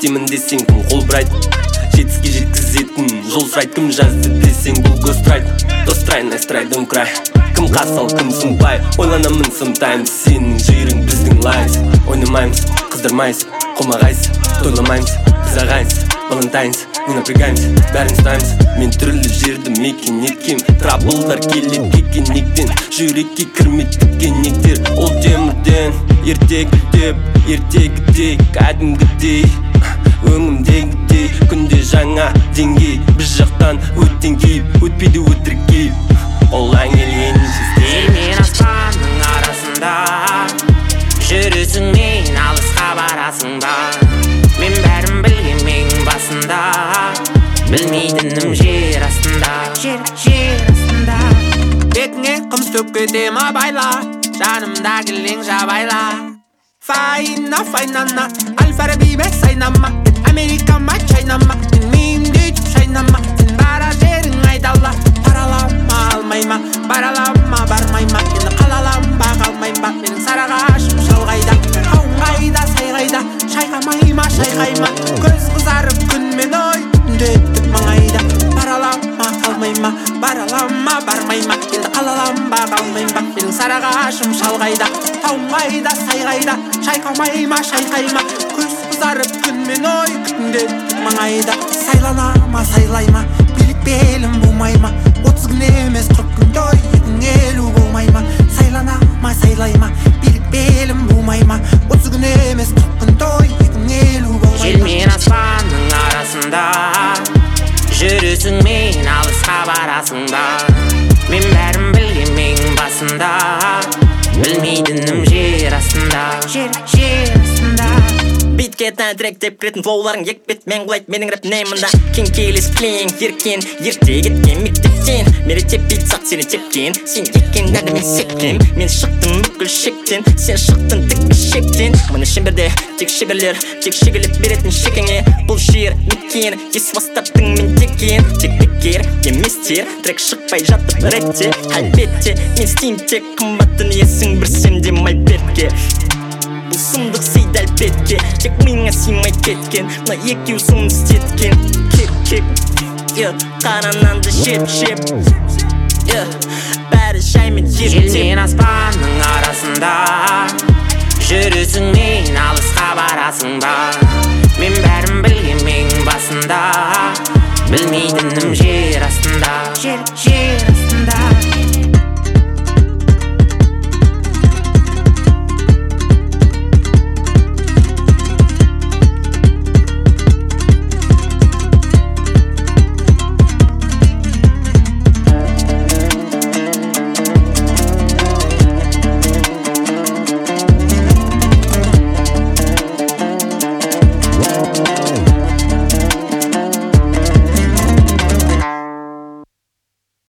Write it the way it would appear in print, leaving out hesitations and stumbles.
жетемін десең кім қол бұрайды жетіске жеткізетін жол сұрайды кім жазды десең бұл гострайт дострай найстрай don't cry кім қасал кім сұмпай ойланамын sometimes сенің жүйрің біздің лайф ойнамаймыз қыздырмайыз қолмағайыз тойламаймыз біз ағайыныз Valentine's, не напрягаемся, бәрін ұстаймыз Мен түрлі жерді мекен еткем Трабылдар келет кекенектен Жүрекке кірметтік кенектер Ол темірден ертегідей кәдімгідей өңімдегідей күнде жаңа деңгей біз жақтан өттен кейіп өтпейді өтірік кейіп ол әң елген жер мен аспанның арасында жүрісіңмен алысқа барасың ба мен бәрін білгенмен басында білмейтінім жер астында жер астында бетіңе қым төккете ма байла жанымда келең жабайла файнана аль-фараби бе сайнама америкама чайнама мен меймде деп шайнама сен бара жерің айдала паралама алмайма баралама бармайма енді қалаланба қалмайма менің сарағашым шалғайда қауыңғайда сайғайда шайқамайма шайқайма көз қызарып күнмен ой түндеттік маңайда паралама қалмайма баралама бармайма енді қалаланба қалмайма менің сарағашым шалғайда қауыңғайда сайғайда шайқамайма шайқайма көз қызарып күнмен ой түндеттік маңайда сайланама сайлайма билік белім болмайма 30 күн емес 40 күн той едің елу болмайма сайланама сайлайма билік белім болмайма 30 күн емес 40 күн той едің елу болмайма жер мен аспанның арасында жүрісіңмен алысқа барасың ба мен бәрін білгенмен басында білмейтінім жер астында жер астында битке тән трек деп кіретін флоуларың екпетмен құлайды менің рэп неймында кең келес кілең еркен ерте кеткен мектептен мере теппейді сақ сені тепкен сен еккендерді мен сепкем мен шықтым бүкіл шектен сен шықтың тік шектен міне шеңберде тек шеберлер тек шегелеп беретін шекеңе бұл жер мекен ес бастаптың мен текен тек бекер еместер трек шықпай жатып ретте әлбетте мен істеймін тек қымбаттың есің бір сенде майбетке бұл сұмдық сыйды әлбетке тек миыңа сыймай кеткен мына екеу соны істеткен кек қара нанды жеп бәрі жаймен жер мен аспанның арасында жүрісіңмен алысқа барасың ба мен бәрін